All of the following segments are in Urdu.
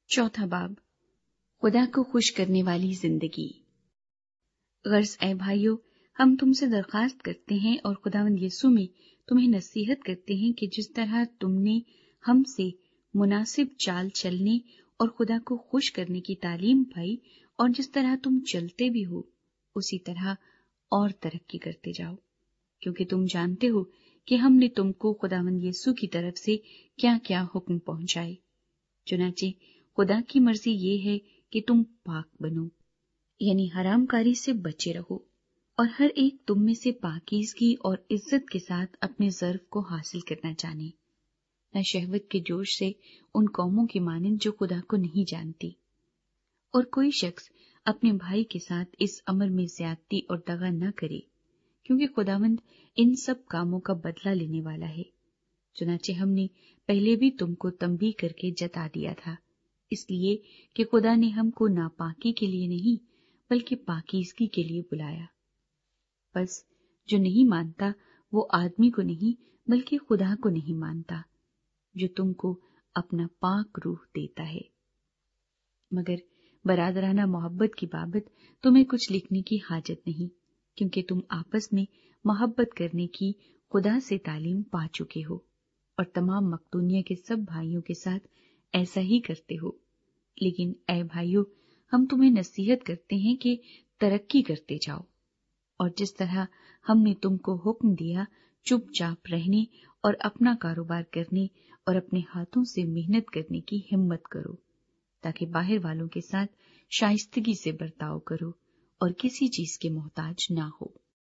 چوتھا باب، خدا کو خوش کرنے والی زندگی۔ غرض اے بھائیو، ہم تم سے درخواست کرتے ہیں اور خداوند یسوع میں تمہیں نصیحت کرتے ہیں کہ جس طرح تم نے ہم سے مناسب چال چلنے اور خدا کو خوش کرنے کی تعلیم پائی اور جس طرح تم چلتے بھی ہو اسی طرح اور ترقی کرتے جاؤ، کیونکہ تم جانتے ہو کہ ہم نے تم کو خداوند یسوع کی طرف سے کیا کیا حکم پہنچائے۔ چنانچہ خدا کی مرضی یہ ہے کہ تم پاک بنو، یعنی حرام کاری سے بچے رہو، اور ہر ایک تم میں سے پاکیزگی اور عزت کے ساتھ اپنے ظرف کو حاصل کرنا جانے، نہ شہوت کے جوش سے ان قوموں کی مانند جو خدا کو نہیں جانتی۔ اور کوئی شخص اپنے بھائی کے ساتھ اس امر میں زیادتی اور دغا نہ کرے، کیونکہ خداوند ان سب کاموں کا بدلہ لینے والا ہے۔ چنانچہ ہم نے پہلے بھی تم کو تنبیہ کر کے جتا دیا تھا، اس لیے کہ خدا نے ہم کو ناپاکی کے لیے نہیں بلکہ پاکیزگی کے لیے بلایا۔ بس جو نہیں مانتا وہ آدمی کو نہیں بلکہ خدا کو نہیں مانتا، جو تم کو اپنا پاک روح دیتا ہے۔ مگر برادرانہ محبت کی بابت تمہیں کچھ لکھنے کی حاجت نہیں، کیونکہ تم آپس میں محبت کرنے کی خدا سے تعلیم پا چکے ہو، اور تمام مقدونیہ کے سب بھائیوں کے ساتھ ایسا ہی کرتے ہو۔ لیکن اے بھائیو، ہم تمہیں نصیحت کرتے ہیں کہ ترقی کرتے جاؤ، اور جس طرح ہم نے تم کو حکم دیا چپ چاپ رہنے اور اپنا کاروبار کرنے اور اپنے ہاتھوں سے محنت کرنے کی ہمت کرو، تاکہ باہر والوں کے ساتھ شائستگی سے برتاؤ کرو اور کسی چیز کے محتاج نہ ہو۔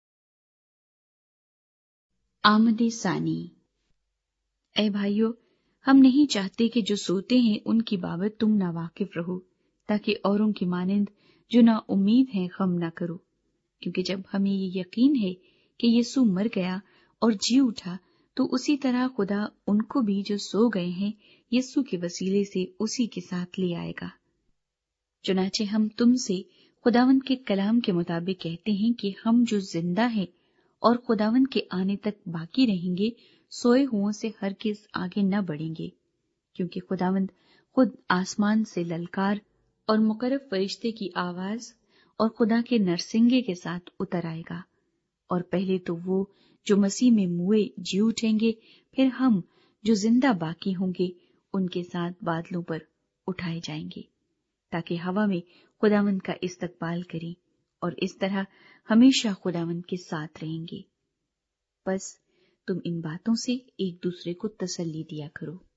آمد ثانی۔ اے بھائیو، ہم نہیں چاہتے کہ جو سوتے ہیں ان کی بابت تم ناواقف رہو، تاکہ اوروں کی مانند جو نا امید ہیں غم نہ کرو، کیونکہ جب ہمیں یہ یقین ہے کہ یسوع مر گیا اور جی اٹھا تو اسی طرح خدا ان کو بھی جو سو گئے ہیں یسوع کے وسیلے سے اسی کے ساتھ لے آئے گا۔ چنانچہ ہم تم سے خداوند کے کلام کے مطابق کہتے ہیں کہ ہم جو زندہ ہیں اور خداوند کے آنے تک باقی رہیں گے سوئے ہوں سے ہرگز آگے نہ بڑھیں گے، کیونکہ خداوند خود آسمان سے للکار اور مقرب فرشتے کی آواز اور خدا کے نرسنگے کے ساتھ اتر آئے گا، اور پہلے تو وہ جو مسیح میں موئے جی اٹھیں گے، پھر ہم جو زندہ باقی ہوں گے ان کے ساتھ بادلوں پر اٹھائے جائیں گے، تاکہ ہوا میں خداوند کا استقبال کریں اور اس طرح ہمیشہ خداوند کے ساتھ رہیں گے۔ بس تم ان باتوں سے ایک دوسرے کو تسلی دیا کرو۔